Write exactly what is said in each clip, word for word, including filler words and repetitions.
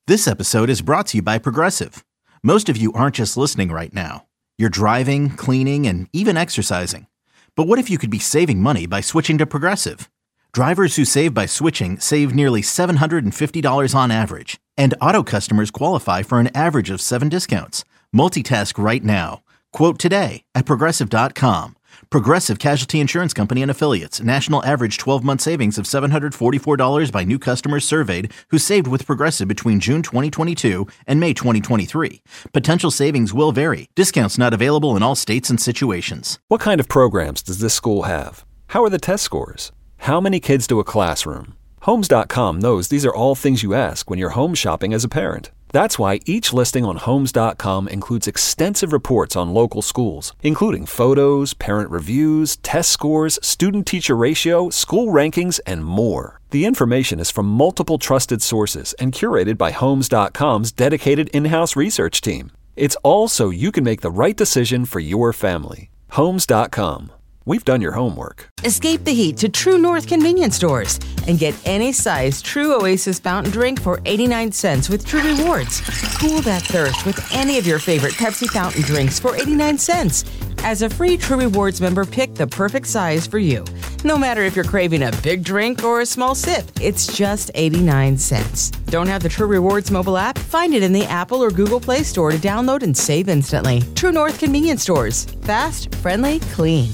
This episode is brought to you by Progressive. Most of you aren't just listening right now. You're driving, cleaning, and even exercising. But what if you could be saving money by switching to Progressive? Drivers who save by switching save nearly seven hundred fifty dollars on average. And auto customers qualify for an average of seven discounts. Multitask right now. Quote today at Progressive dot com. Progressive Casualty Insurance Company and Affiliates. National average twelve-month savings of seven hundred forty-four dollars by new customers surveyed who saved with Progressive between June twenty twenty-two and May twenty twenty-three. Potential savings will vary. Discounts not available in all states and situations. What kind of programs does this school have? How are the test scores? How many kids do a classroom? Homes dot com knows these are all things you ask when you're home shopping as a parent. That's why each listing on Homes dot com includes extensive reports on local schools, including photos, parent reviews, test scores, student-teacher ratio, school rankings, and more. The information is from multiple trusted sources and curated by Homes dot com's dedicated in-house research team. It's all so you can make the right decision for your family. Homes dot com. We've done your homework. Escape the heat to True North convenience stores and get any size True Oasis fountain drink for eighty-nine cents with True Rewards. Cool that thirst with any of your favorite Pepsi fountain drinks for eighty-nine cents. As a free True Rewards member, pick the perfect size for you. No matter if you're craving a big drink or a small sip, it's just eighty-nine cents. Don't have the True Rewards mobile app? Find it in the Apple or Google Play Store to download and save instantly. True North convenience stores. Fast, friendly, clean.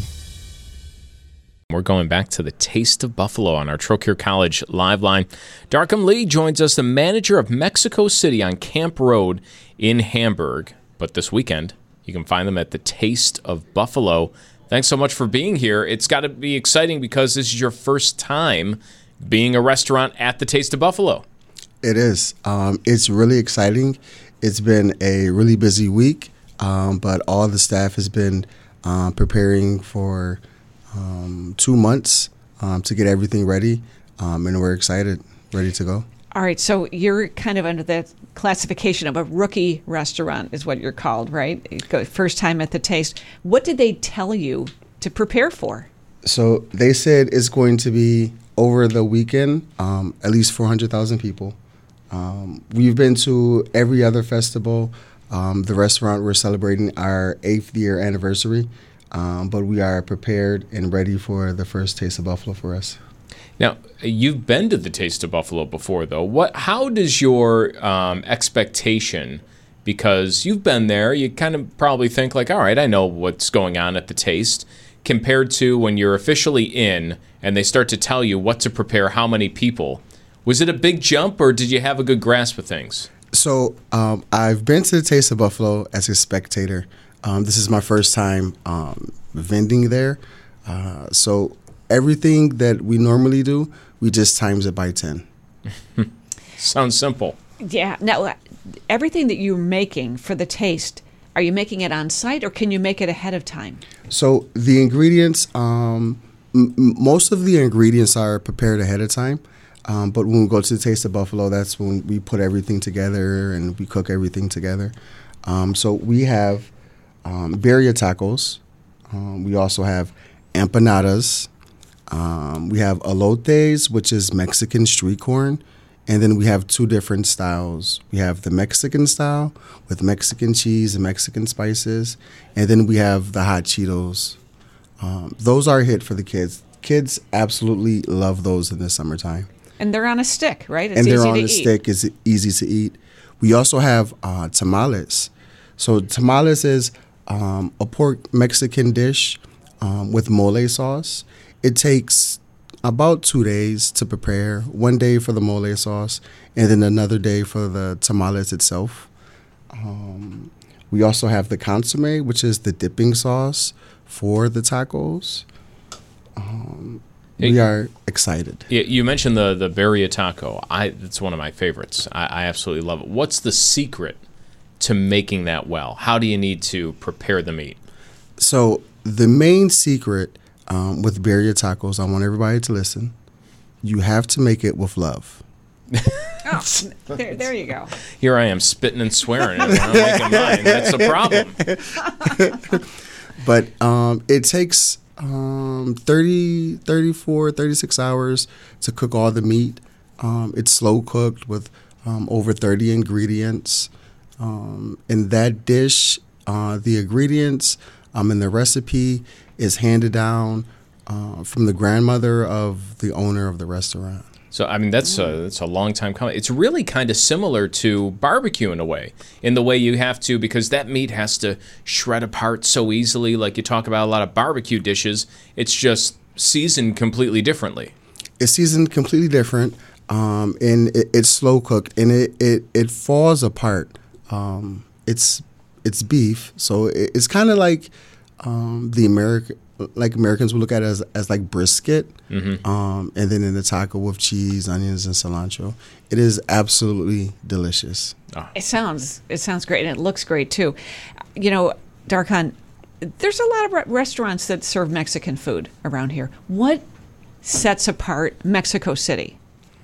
We're going back to the Taste of Buffalo on our Trocaire College live line. Darkham Lee joins us, the manager of Mexico City on Camp Road in Hamburg. But this weekend, you can find them at the Taste of Buffalo. Thanks so much for being here. It's got to be exciting because this is your first time being a restaurant at the Taste of Buffalo. It is. Um, it's really exciting. It's been a really busy week, um, but all the staff has been um, preparing for Um, two months um, to get everything ready, um, and we're excited, ready to go. All right, so you're kind of under the classification of a rookie restaurant is what you're called, right? You go first time at the Taste. What did they tell you to prepare for? So they said it's going to be over the weekend, um, at least four hundred thousand people. Um, we've been to every other festival. Um, the restaurant, we're celebrating our eighth year anniversary. Um, but we are prepared and ready for the first Taste of Buffalo for us. Now, you've been to the Taste of Buffalo before, though. What? How does your um, expectation, because you've been there, you kind of probably think like, all right, I know what's going on at the Taste, compared to when you're officially in and they start to tell you what to prepare, how many people. Was it a big jump, or did you have a good grasp of things? So um, I've been to the Taste of Buffalo as a spectator. Um, this is my first time um, vending there. Uh, so everything that we normally do, we just times it by ten. Sounds simple. Yeah. Now, everything that you're making for the Taste, are you making it on site or can you make it ahead of time? So the ingredients, um, m- most of the ingredients are prepared ahead of time. Um, but when we go to the Taste of Buffalo, that's when we put everything together and we cook everything together. Um, so we have Um, birria tacos. Um, we also have empanadas. Um, we have elotes, which is Mexican street corn. And then we have two different styles. We have the Mexican style with Mexican cheese and Mexican spices. And then we have the hot Cheetos. Um, those are a hit for the kids. Kids absolutely love those in the summertime. And they're on a stick, right? It's and they're easy on to a eat. stick. It's easy to eat. We also have uh, tamales. So tamales is Um, a pork Mexican dish um, with mole sauce. It takes about two days to prepare. One day for the mole sauce, and then another day for the tamales itself. Um, we also have the consomme, which is the dipping sauce for the tacos. Um, we are excited. You mentioned the the birria taco. I it's one of my favorites. I, I absolutely love it. What's the secret to making that well? How do you need to prepare the meat? So the main secret um, with birria tacos, I want everybody to listen. You have to make it with love. Oh, there, there you go. Here I am spitting and swearing when I'm making mine. That's a problem. But um, it takes um, thirty, thirty-four, thirty-six hours to cook all the meat. Um, it's slow cooked with um, over thirty ingredients. Um, in that dish, uh, the ingredients um, in the recipe is handed down uh, from the grandmother of the owner of the restaurant. So, I mean, that's a, that's a long time coming. It's really kind of similar to barbecue in a way, in the way you have to, because that meat has to shred apart so easily. Like you talk about a lot of barbecue dishes, it's just seasoned completely differently. It's seasoned completely different, um, and it, it's slow cooked, and it, it, it falls apart. Um, it's it's beef, so it, it's kind of like um, the American, like Americans would look at it as as like brisket, mm-hmm. um, and then in the taco with cheese, onions, and cilantro. It is absolutely delicious. Oh. It sounds it sounds great, and it looks great too. You know, Darkhan, there's a lot of re- restaurants that serve Mexican food around here. What sets apart Mexico City?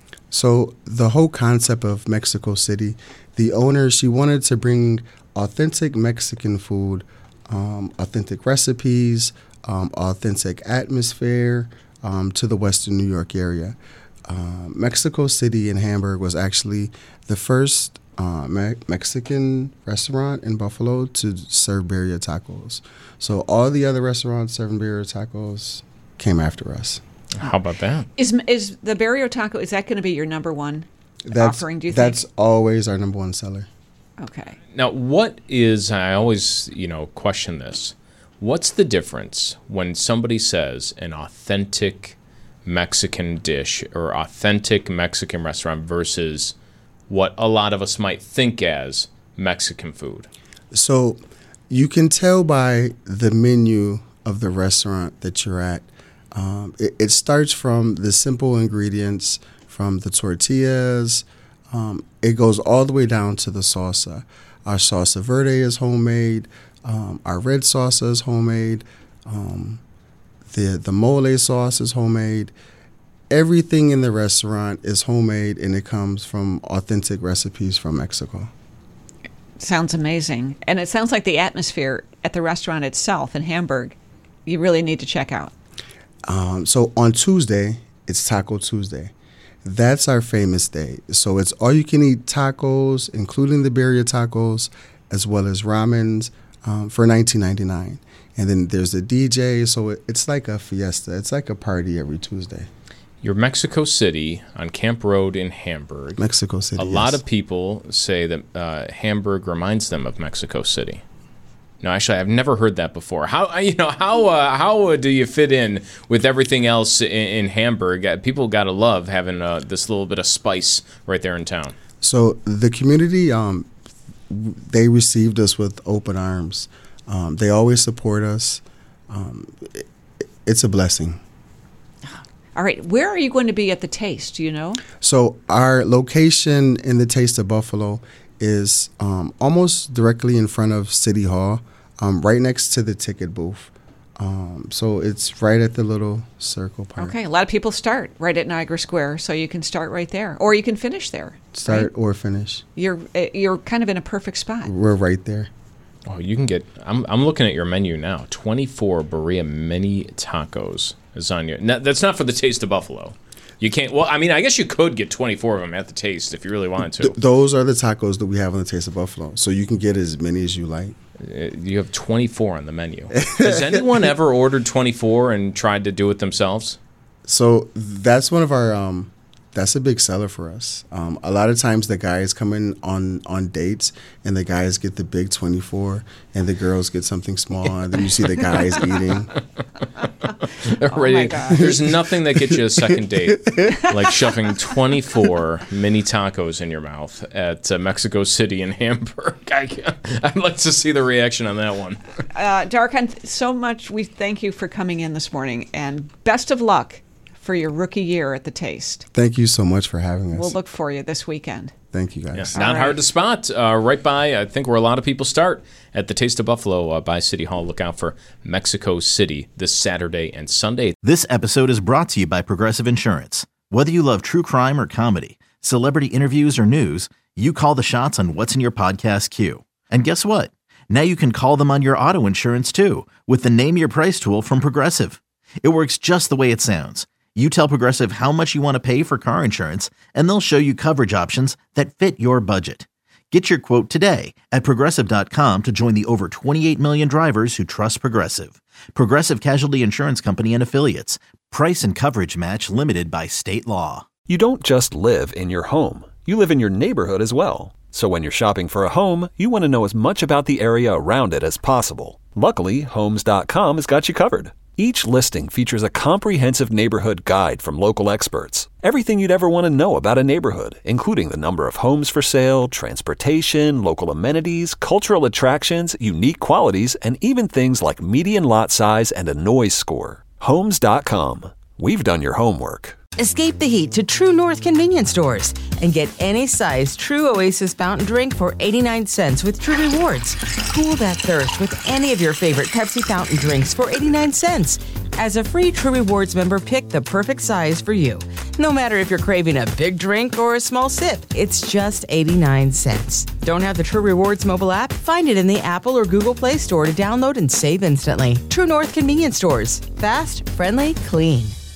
So the whole concept of Mexico City, the owner, she wanted to bring authentic Mexican food, um, authentic recipes, um, authentic atmosphere um, to the Western New York area. Uh, Mexico City in Hamburg was actually the first uh, Me- Mexican restaurant in Buffalo to serve birria tacos. So all the other restaurants serving birria tacos came after us. How about that? Is is the Barrio Taco, is that going to be your number one that's, offering, do you that's think? That's always our number one seller. Okay. Now, what is, I always, you know, question this. What's the difference when somebody says an authentic Mexican dish or authentic Mexican restaurant versus what a lot of us might think as Mexican food? So you can tell by the menu of the restaurant that you're at. Um, it, it starts from the simple ingredients, from the tortillas. Um, it goes all the way down to the salsa. Our salsa verde is homemade. Um, our red salsa is homemade. Um, the the mole sauce is homemade. Everything in the restaurant is homemade, and it comes from authentic recipes from Mexico. Sounds amazing. And it sounds like the atmosphere at the restaurant itself in Hamburg, you really need to check out. Um, so on Tuesday, it's Taco Tuesday. That's our famous day. So it's all-you-can-eat tacos, including the birria tacos, as well as ramens um, for nineteen ninety-nine. And then there's a D J, so it, it's like a fiesta. It's like a party every Tuesday. You're Mexico City on Camp Road in Hamburg. Mexico City, A yes. lot of people say that uh, Hamburg reminds them of Mexico City. No, actually, I've never heard that before. How you know how uh, how uh, do you fit in with everything else in, in Hamburg? Uh, people gotta love having uh, this little bit of spice right there in town. So the community, um, they received us with open arms. Um, they always support us. Um, it, it's a blessing. All right, where are you going to be at the Taste? Do you know? So our location in the Taste of Buffalo is um, almost directly in front of City Hall, um, right next to the ticket booth. Um, so it's right at the little circle part. Okay, a lot of people start right at Niagara Square, so you can start right there, or you can finish there. Start right? or finish. You're you're kind of in a perfect spot. We're right there. Oh, you can get. I'm I'm looking at your menu now. twenty-four Birria mini tacos is on your. Now, that's not for the Taste of Buffalo. You can't. Well, I mean, I guess you could get twenty-four of them at the Taste if you really wanted to. Th- those are the tacos that we have on the Taste of Buffalo, so you can get as many as you like. Uh, You have twenty-four on the menu. Has anyone ever ordered twenty-four and tried to do it themselves? So that's one of our. Um, that's a big seller for us. Um, a lot of times the guys come in on, on dates, and the guys get the big twenty-four, and the girls get something small, and then you see the guys eating. Oh my God. There's nothing that gets you a second date like shoving twenty-four mini tacos in your mouth at uh, Mexico City in Hamburg. I, I'd like to see the reaction on that one. Uh, Darkhan, so much. We thank you for coming in this morning, and best of luck for your rookie year at the Taste. Thank you so much for having us. We'll look for you this weekend. Thank you, guys. Yeah, not All right. hard to spot. Uh, right by, I think, where a lot of people start at the Taste of Buffalo uh, by City Hall. Look out for Mexico City this Saturday and Sunday. This episode is brought to you by Progressive Insurance. Whether you love true crime or comedy, celebrity interviews or news, you call the shots on what's in your podcast queue. And guess what? Now you can call them on your auto insurance too with the Name Your Price tool from Progressive. It works just the way it sounds. You tell Progressive how much you want to pay for car insurance, and they'll show you coverage options that fit your budget. Get your quote today at Progressive dot com to join the over twenty-eight million drivers who trust Progressive. Progressive Casualty Insurance Company and Affiliates. Price and coverage match limited by state law. You don't just live in your home. You live in your neighborhood as well. So when you're shopping for a home, you want to know as much about the area around it as possible. Luckily, Homes dot com has got you covered. Each listing features a comprehensive neighborhood guide from local experts. Everything you'd ever want to know about a neighborhood, including the number of homes for sale, transportation, local amenities, cultural attractions, unique qualities, and even things like median lot size and a noise score. Homes dot com. We've done your homework. Escape the heat to True North convenience stores and get any size True Oasis fountain drink for eighty-nine cents with True Rewards. Cool that thirst with any of your favorite Pepsi fountain drinks for eighty-nine cents. As a free True Rewards member, pick the perfect size for you. No matter if you're craving a big drink or a small sip, it's just eighty-nine cents. Don't have the True Rewards mobile app? Find it in the Apple or Google Play Store to download and save instantly. True North convenience stores. Fast, friendly, clean.